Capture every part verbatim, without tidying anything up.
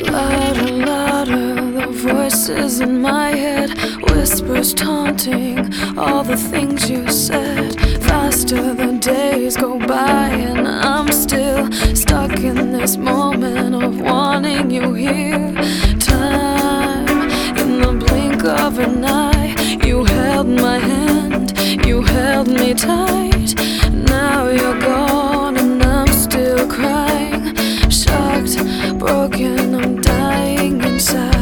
Louder, louder, the voices in my head, whispers taunting all the things you said. Faster the days go by and I'm still stuck in this moment of wanting you here. Time, in the blink of an eye, you held my hand, you held me tight. Now you're gone and I'm still crying, shocked, broken, I'm dying inside.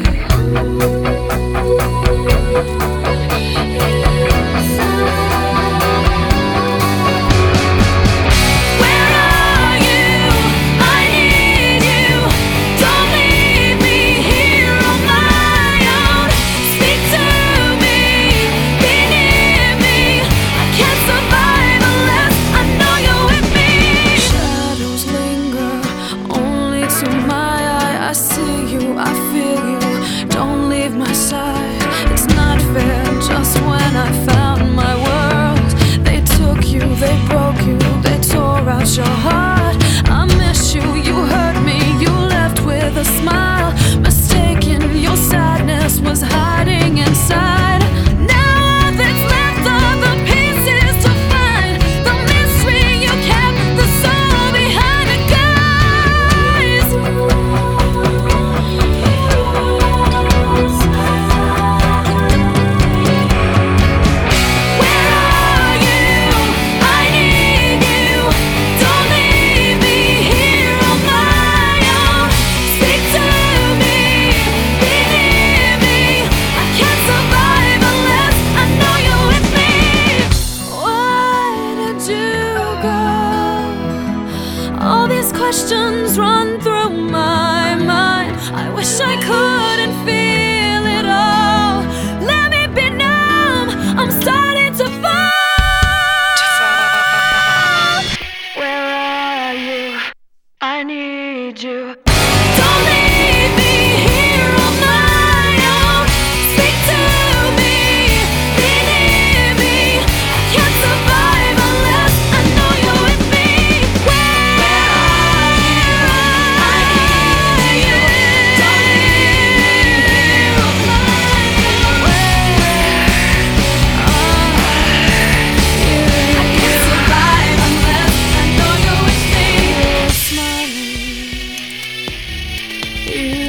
I feel you, don't leave my side. It's not fair, just when I found my world, they took you, they broke you, they tore out your heart. I miss you, you hurt me, you left with a smile. Mistaken, your sadness was hiding inside. Now all that's left are the pieces to find, the mystery you kept, the soul behind it, guys. All these questions run through my mind. I wish I couldn't feel it all. Let me be numb, I'm starting to fall. Where are you? I need you. Don't leave me here on my own. Speak to me, be near me. I can't survive unless I know you're with me. You